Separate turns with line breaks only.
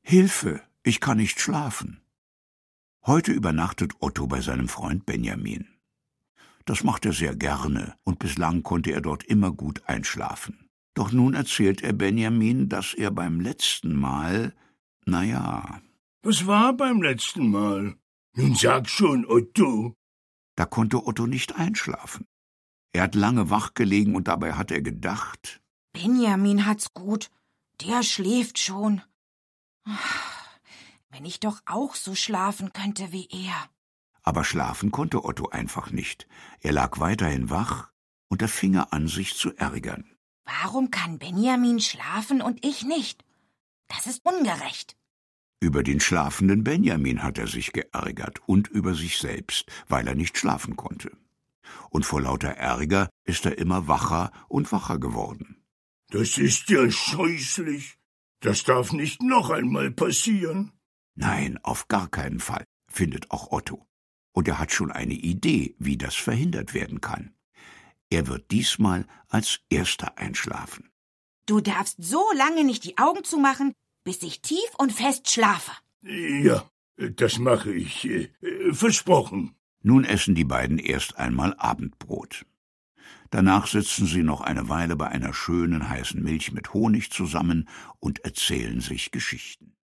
»Hilfe, ich kann nicht schlafen.« Heute übernachtet Otto bei seinem Freund Benjamin. Das macht er sehr gerne, und bislang konnte er dort immer gut einschlafen. Doch nun erzählt er Benjamin, dass er beim letzten Mal,
Was war beim letzten Mal? Nun sag schon, Otto.
Da konnte Otto nicht einschlafen. Er hat lange wach gelegen und dabei hat er gedacht:
Benjamin hat's gut, der schläft schon. Wenn ich doch auch so schlafen könnte wie er.
Aber schlafen konnte Otto einfach nicht. Er lag weiterhin wach, und da fing er an, sich zu ärgern.
Warum kann Benjamin schlafen und ich nicht? Das ist ungerecht.
Über den schlafenden Benjamin hat er sich geärgert und über sich selbst, weil er nicht schlafen konnte. Und vor lauter Ärger ist er immer wacher und wacher geworden.
Das ist ja scheußlich. Das darf nicht noch einmal passieren.
Nein, auf gar keinen Fall, findet auch Otto. Und er hat schon eine Idee, wie das verhindert werden kann. Er wird diesmal als Erster einschlafen.
Du darfst so lange nicht die Augen zumachen, bis ich tief und fest schlafe.
Ja, das mache ich. Versprochen.
Nun essen die beiden erst einmal Abendbrot. Danach sitzen sie noch eine Weile bei einer schönen heißen Milch mit Honig zusammen und erzählen sich Geschichten.